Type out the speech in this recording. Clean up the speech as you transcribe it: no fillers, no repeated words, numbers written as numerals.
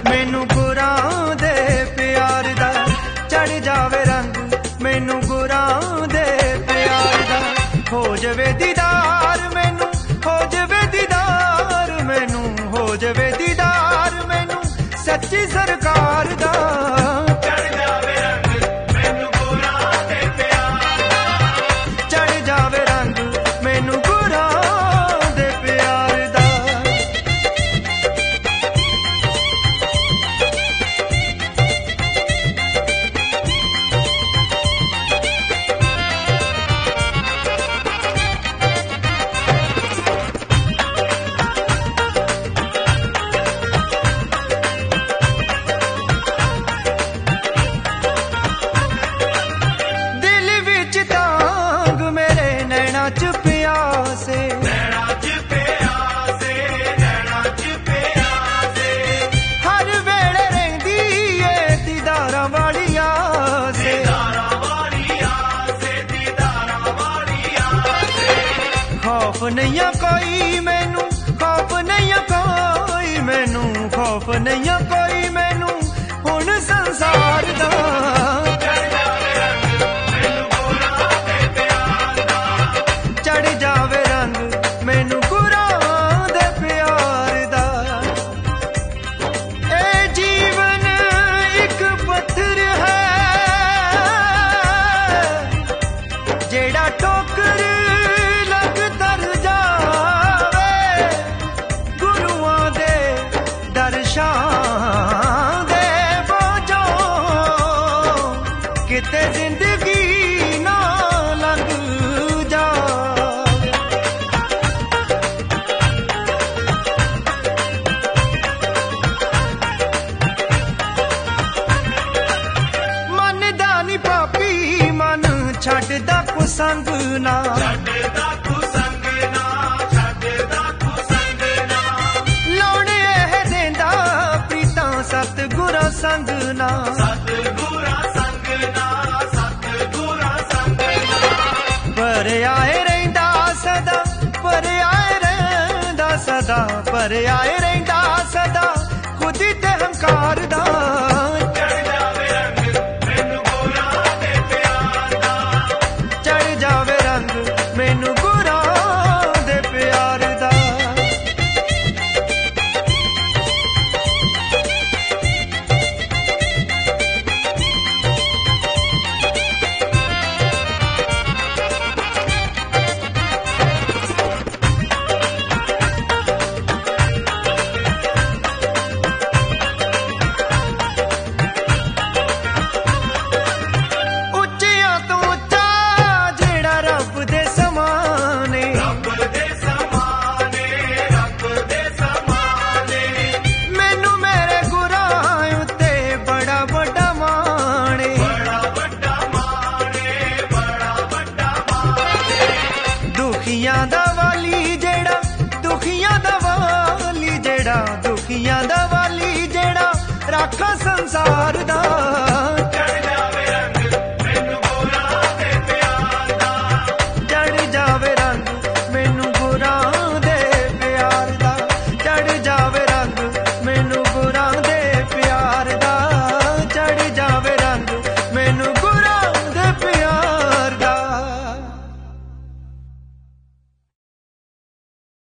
मैनू गुरां दे प्यार दा चढ़ जावे रंग, मैनू गुरां दे प्यार दा हो जवे दीदार, मैनू हो जवे दीदार, मैनू हो जवे दीदार, मैनू सच्ची सरकार दा चढ़ जावे रंग, मैनू गुरां दे प्यार दा चढ़ जावे रंग, मैनू गुरां दे प्यार दा। खौफ नहीं कोई मैनू, खौफ नहीं कोई मैनू, खौफ नहीं कोई मैनू हुण संसार दा चढ़ जावे रंग, मैनू गुरां दे प्यार दा। ए जीवन एक पत्थर है जेड़ा ठोकर किते जिंदगी ना लंघ जावे। मन दा नी पापी मन छड्डदा कुसंग ना, छड्डदा कुसंग ना, छड्डदा कुसंग ना लाउणे एह देंदा प्रीतां सतगुरां संग ना, सतगुरां पर आए रहिंदा सदा, पर आए रहिंदा सदा, पर आए